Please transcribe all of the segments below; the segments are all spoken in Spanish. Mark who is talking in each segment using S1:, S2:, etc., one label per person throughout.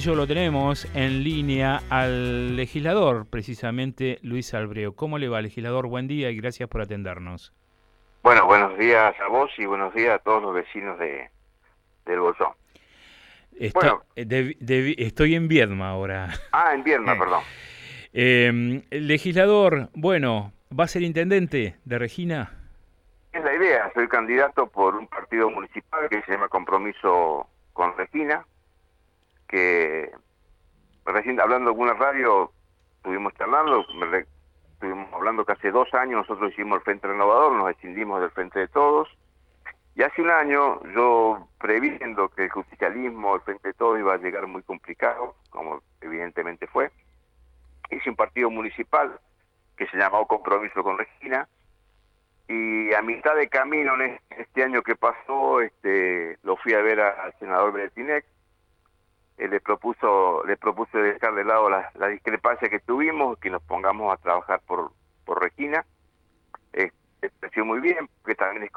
S1: ello lo tenemos en línea al legislador, precisamente Luis Albreo. ¿Cómo le va, legislador? Buen día y gracias por atendernos.
S2: Bueno, buenos días a vos y buenos días a todos los vecinos del Bolsón. Bueno,
S1: Estoy en Viedma ahora.
S2: en Viedma, perdón.
S1: Legislador, bueno, ¿va a ser intendente de Regina?
S2: Es la idea, soy candidato por un partido municipal que se llama Compromiso con Regina, que recién hablando en alguna radio estuvimos charlando, estuvimos hablando que hace 2 años nosotros hicimos el Frente Renovador, nos escindimos del Frente de Todos, y hace un año yo, previendo que el justicialismo, el Frente de Todos iba a llegar muy complicado, como evidentemente fue, hice un partido municipal que se llamó Compromiso con Regina, y a mitad de camino en este año que pasó, lo fui a ver al senador Bretinec. Le propuse dejar de lado la discrepancia que tuvimos, que nos pongamos a trabajar por Regina. Me pareció muy bien, porque también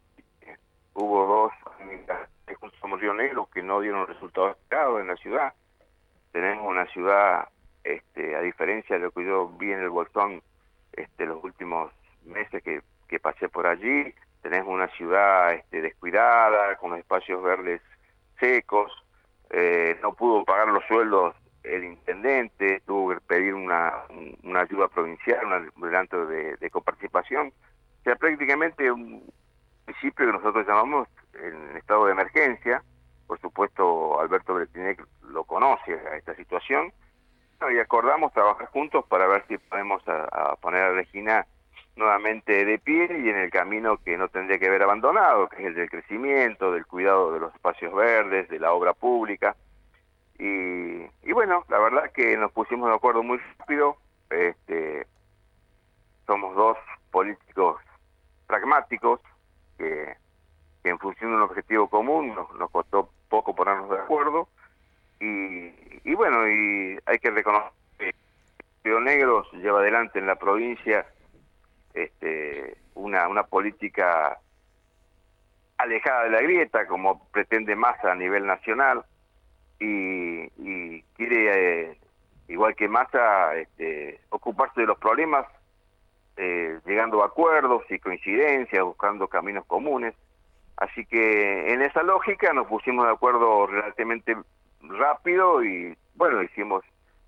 S2: hubo 2 amigas de Juntos Somos Río Negro que no dieron resultados esperados en la ciudad. Tenemos una ciudad, a diferencia de lo que yo vi en el Bolsón los últimos meses que pasé por allí, tenemos una ciudad descuidada, con los espacios verdes secos. No pudo pagar los sueldos el intendente, tuvo que pedir una ayuda provincial, un adelanto de coparticipación. O sea, prácticamente un municipio que nosotros llamamos en estado de emergencia. Por supuesto, Alberto Bretinec lo conoce a esta situación. Y acordamos trabajar juntos para ver si podemos a poner a Regina nuevamente de pie y en el camino que no tendría que haber abandonado, que es el del crecimiento, del cuidado de los espacios verdes, de la obra pública. Y bueno, la verdad que nos pusimos de acuerdo muy rápido. Somos 2 políticos pragmáticos que en función de un objetivo común nos costó poco ponernos de acuerdo. Y bueno, y hay que reconocer que Río Negro se lleva adelante en la provincia una política alejada de la grieta, como pretende Massa a nivel nacional, y quiere, igual que Massa, ocuparse de los problemas, llegando a acuerdos y coincidencias, buscando caminos comunes. Así que en esa lógica nos pusimos de acuerdo relativamente rápido y bueno, hicimos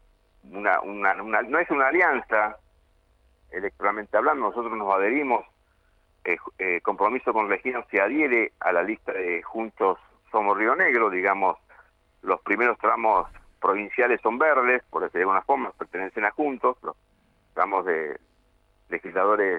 S2: no es una alianza electoralmente hablando, nosotros nos adherimos, Compromiso con Regina se adhiere a la lista de Juntos Somos Río Negro, digamos, los primeros tramos provinciales son verdes, por decirlo de alguna forma, pertenecen a Juntos, los tramos de legisladores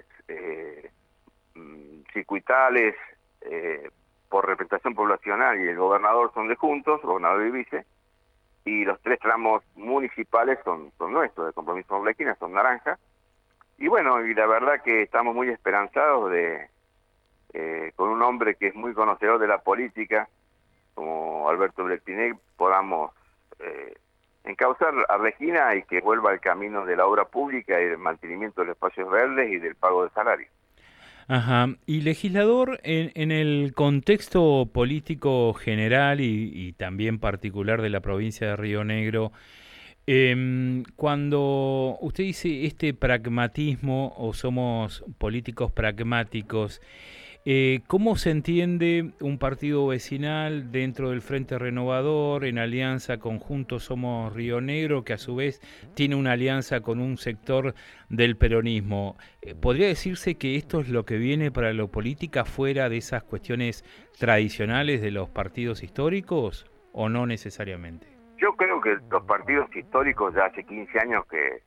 S2: circuitales, por representación poblacional y el gobernador son de Juntos, gobernador y vice, y los 3 tramos municipales son nuestros, de Compromiso con Regina, son naranja. Y bueno, y la verdad que estamos muy esperanzados con un hombre que es muy conocedor de la política, como Alberto Bretinec, podamos encauzar a Regina y que vuelva al camino de la obra pública y del mantenimiento de los espacios verdes y del pago de salarios.
S1: Ajá. Y legislador, en el contexto político general y también particular de la provincia de Río Negro, cuando usted dice este pragmatismo o somos políticos pragmáticos, ¿cómo se entiende un partido vecinal dentro del Frente Renovador en alianza con Juntos Somos Río Negro, que a su vez tiene una alianza con un sector del peronismo? ¿Podría decirse que esto es lo que viene para la política fuera de esas cuestiones tradicionales de los partidos históricos o no necesariamente?
S2: Yo creo que los partidos históricos ya hace 15 años que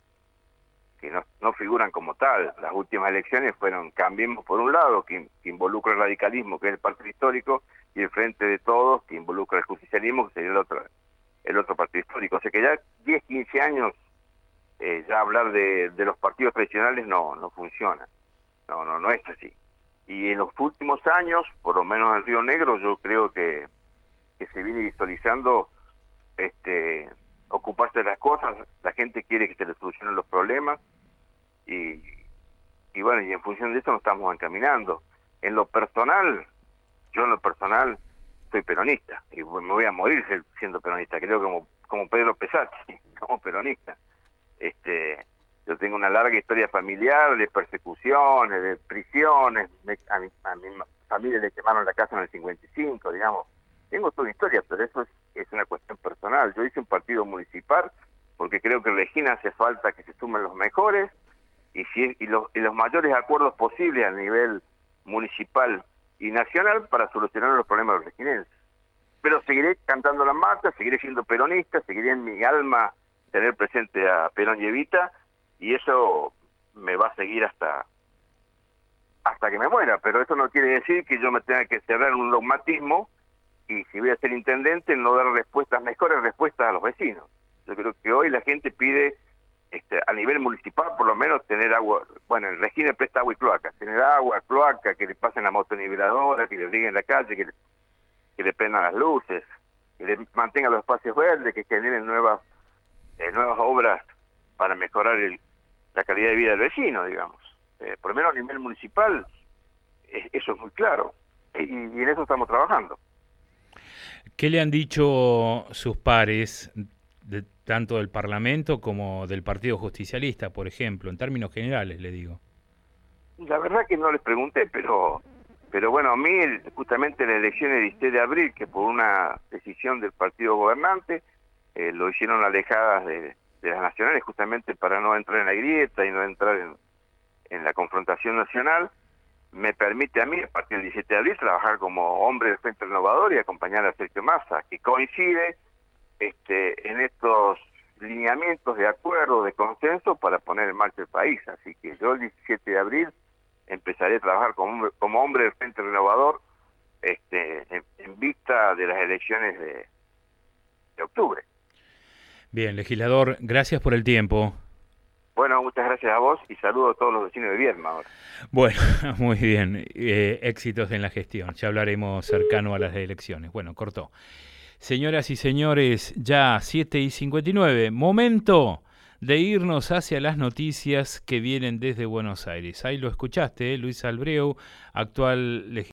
S2: no figuran como tal. Las últimas elecciones fueron Cambiemos por un lado, que involucra el radicalismo, que es el partido histórico, y el Frente de Todos, que involucra el justicialismo, que sería el otro partido histórico. O sea que ya 10, 15 años ya hablar de los partidos tradicionales no funciona. No es así. Y en los últimos años, por lo menos en Río Negro, yo creo que se viene visualizando ocuparse de las cosas. La gente quiere que se le solucionen los problemas y bueno, y en función de eso nos estamos encaminando. Yo en lo personal soy peronista y me voy a morir siendo peronista. Creo como Pedro Pesacci, como peronista. Yo tengo una larga historia familiar de persecuciones, de prisiones. A mi familia le quemaron la casa en el 55, digamos. Tengo toda una historia, pero eso es una cuestión personal. Yo hice un partido municipal porque creo que en Regina hace falta que se sumen los mejores y los mayores acuerdos posibles a nivel municipal y nacional para solucionar los problemas de los reginenses. Pero seguiré cantando la marcha, seguiré siendo peronista, seguiré en mi alma tener presente a Perón y Evita, y eso me va a seguir hasta que me muera. Pero eso no quiere decir que yo me tenga que cerrar en un dogmatismo y, si voy a ser intendente, no dar mejores respuestas a los vecinos. Yo creo que hoy la gente pide, a nivel municipal, por lo menos tener agua. Bueno, el Regina presta agua y cloaca, tener agua, cloaca, que le pasen la motoniveladora, que le rieguen la calle, que le prendan las luces, que le mantengan los espacios verdes, que generen nuevas obras para mejorar la calidad de vida del vecino, digamos. Por lo menos a nivel municipal, eso es muy claro. Y en eso estamos trabajando.
S1: ¿Qué le han dicho sus pares, tanto del Parlamento como del Partido Justicialista, por ejemplo, en términos generales, le digo?
S2: La verdad que no les pregunté, pero bueno, a mí justamente en las elecciones del 16 de abril, que por una decisión del partido gobernante, lo hicieron alejadas de las nacionales, justamente para no entrar en la grieta y no entrar en la confrontación nacional, me permite a mí, a partir del 17 de abril, trabajar como hombre del Frente Renovador y acompañar a Sergio Massa, que coincide en estos lineamientos de acuerdo, de consenso, para poner en marcha el país. Así que yo el 17 de abril empezaré a trabajar como hombre del Frente Renovador en vista de las elecciones de octubre.
S1: Bien, legislador, gracias por el tiempo.
S2: Bueno, muchas gracias a vos y saludo a todos los vecinos de Viedma ahora.
S1: Bueno, muy bien. Éxitos en la gestión. Ya hablaremos cercano a las elecciones. Bueno, cortó. Señoras y señores, ya 7:59. Momento de irnos hacia las noticias que vienen desde Buenos Aires. Ahí lo escuchaste, Luis Albreu, actual legislador.